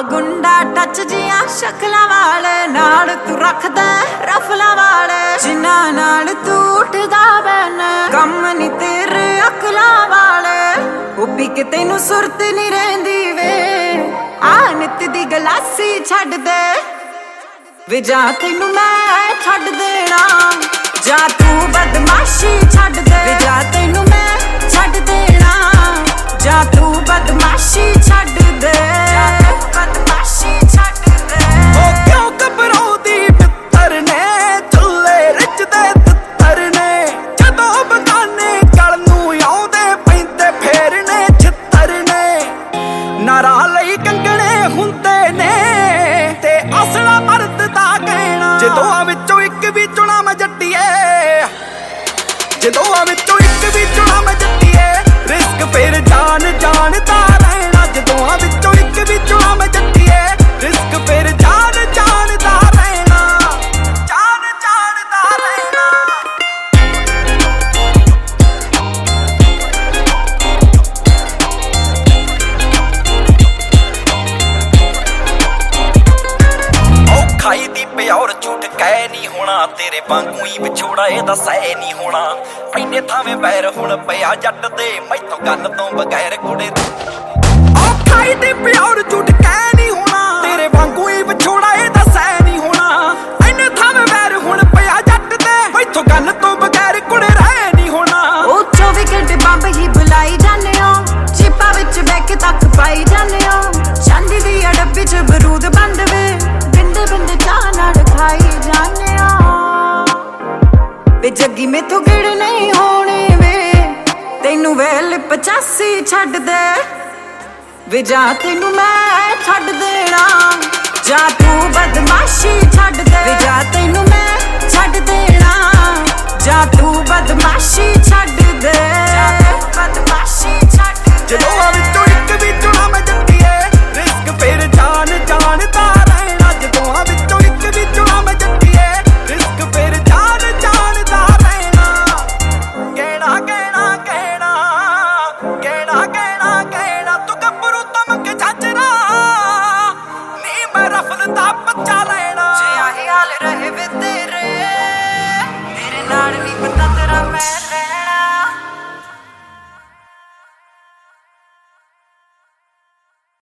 ਗੁੰਡਾ touch ਜੀਆਂ ਸ਼ਕਲਾਂ ਵਾਲੇ ਨਾਲ ਤੂੰ ਰੱਖਦਾ ਰਫਲਾਂ ਵਾਲੇ ਜਿਨ੍ਹਾਂ ਨਾਲ ਤੂੰ ਉੱਠਦਾ ਬੈਨ ਕੰਮ ਨੀ ਤੇਰੇ ਅਕਲਾਂ ਵਾਲੇ ਉਹ ਪੀ ਕੇ ਤੈਨੂੰ ਸੁਰਤ ਨੀ ਰਹਿੰਦੀ ਵੇ ਆ ਨਿੱਤ ਦੀ ਗਲਾਸੀ ਛੱਡ ਦੇ ਵੇ ਜਾਂ ਤੈਨੂੰ ਮੈਂ ਛੱਡ ਦੇਣਾ ਜਾਂ ਤੂੰ ਬਦਮਾਸ਼ੀ ਛੱਡ ਦੇ ਵੇ ਜਾਂ ਤੈਨੂੰ ਮੈਂ ਛੱਡ ਦੇਣਾ ਜਾਂ ਤੂੰ ਬਦਮਾਸ਼ੀ ਛੱਡ ਦੇ ਬਦਮਾਸ਼ੀ ਛੱਡ ਦੇ ਉਹ ਕਿਉਂ ਘਬਰਾਉਂਦੀ ਮਿੱਤਰ ਨੇ ਚੁੱਲੇ ਰਿੱਝਦੇ ਤਿੱਤਰ ਨੇ ਜਦੋਂ ਬਗਾਨੇ ਗਲ ਨੂੰ ਆਉਂਦੇ ਪੈਂਦੇ ਫੇਰਨੇ ਛਿੱਤਰ ਨੇ ਨਾਰਾ ਲਈ ਕੰਗਣੇ ਹੁੰਦੇ ਨੇ ਤੇ ਅਸਲਾ ਮਰਦ ਦਾ ਕਹਿਣਾ ਜੇ ਦੋਹਾਂ ਵਿੱਚੋਂ ਇੱਕ ਵੀ ਚੁਣਾ ਮੈਂ ਜੱਟੀਏ ਜੇ ਦੋਹਾਂ ਵਿੱਚੋਂ ਇੱਕ ਵੀ ਚੁਣਾ ਮੈਂ ਜੱਟੀਏ ਰਿਸਕ ਫੇਰ ਜਾਣ ਜਾਣਦਾ ਰਹਿਣਾ ਜੇ ਦੋਹਾਂ ਵਿੱਚੋਂ ਇੱਕ ਵੀ ਚੁਣਾ ਮੈਂ ਜੱਟੀਏ ਰਿਸਕ ਫੇਰ ਜਾਣ ਜਾਣਦਾ ਰਹਿਣਾ ਜਾਣ ਜਾਣਦਾ ਰਹਿਣਾ ਉਹ ਖਾਈ ਦੀ ਪਿਓਰ ਝੂਠ ਕਹਿ ਨਹੀਂ ਹੋਣਾ ਤੇਰੇ ਵਾਂਗੂ ਹੀ ਵਿਛੋੜਾ ਇਹਦਾ ਸਹਿ ਨਹੀਂ ਹੋਣਾ ਇੰਨੇ ਥਾਵੇਂ ਬੈਰ ਹੁਣ ਪਿਆ ਜੱਟ ਦੇ ਮੈਥੋਂ ਗੱਲ ਤੋਂ ਬਗੈਰ ਕੁੜੇ ਉਹ ਖਾਈ ਦੀ ਪਿਓਰ ਝੂਠ ਕਹਿ ਨਹੀਂ ਹੋਣਾ ਤੇਰੇ ਵਾਂਗੂ ਹੀ ਵਿਛੋੜਾ ਇਹਦਾ ਸਹਿ ਨਹੀਂ ਹੋਣਾ ਇੰਨੇ ਥਾਵੇਂ ਬੈਰ ਹੁਣ ਪਿਆ ਜੱਟ ਦੇ ਮੈਥੋਂ ਗੱਲ ਤੋਂ ਬਗੈਰ ਕੁੜੇ ਰਹਿ ਨਹੀਂ ਹੋਣਾ ਉਹ 24 ਘੰਟੇ ਬੰਬ ਹੀ ਬੁਲਾਈ ਜਾਂਦੇ ਹੋ ਚਿੱਪਾਂ ਵਿੱਚ ਬਹਿ ਕੇ ਤੱਕ ਪਾਈ ਜਾਂਦੇ ਹੋ ਚਾਂਦੀ ਦੀ ਡੱਬੀ 'ਚ ਬਰੂਦ ਬੰਦ ਵੇ ਬਿੰਦੇ ਬਿੰਦੇ ਚਾਹ ਨਾਲ ਖਾਈ ਜਾਂਦੇ ਹੋ ਵੇ ਜੱਗੀ ਮੈਥੋਂ ਗਿੜ ਨਹੀਂ ਹੋਣੀ ਵੇ ਤੈਨੂੰ ਵੇਲ 85 ਛੱਡ ਦੇ ਵੇ ਜਾਂ ਤੈਨੂੰ ਮੈਂ ਛੱਡ ਦੇਣਾ ਜਾਂ ਤੂੰ ਬਦਮਾਸ਼ੀ ਛੱਡ ਦੇ ਵੇ ਜਾਂ ਤੈਨੂੰ ਮੈਂ ਛੱਡ ਦੇਣਾ ਜਾਂ ਤੂੰ ਬਦਮਾਸ਼ੀ ਛੱਡ ਦੇ ਬਦਮਾਸ਼ੀ ਛੱਡ ਦੇ ਜੇ ਦੋਹਾਂ ਵਿੱਚੋਂ ਇੱਕ ਵੀ ਚੁਣਾ ਮੈਂ ਜੱਟੀਏ ਰਿਸਕ ਫੇਰ ਜਾਣ ਜਾਣਦਾ ਰਹਿਣਾ ਜੇ ਦੋਹਾਂ ਵਿੱਚੋਂ ਇੱਕ ਵੀ ਚੁਣਾ ਮੈਂ ਜੱਟੀਏ ਰਿਸਕ ਫੇਰ ਜਾਣ ਜਾਣਦਾ ਰਹਿਣਾ ਕਹਿਣਾ ਕਹਿਣਾ ਕਹਿਣਾ ਕਹਿਣਾ ਕਹਿਣਾ ਕਹਿਣਾ ਤੂੰ ਗੱਭਰੂ ਤਮਕ ਝਾਂਜਰਾ ਨੀ ਮੈਂ ਰਫਲ ਦਾ ਬੱਚਾ ਲੈਣਾ ਜੇ ਆਹੀ ਹਾਲ ਰਹੇ ਵੇ ਤੇਰੇ ਨਾਲ ਨਹੀਂ ਪਤਾ ਤੇਰਾ ਮੈਂ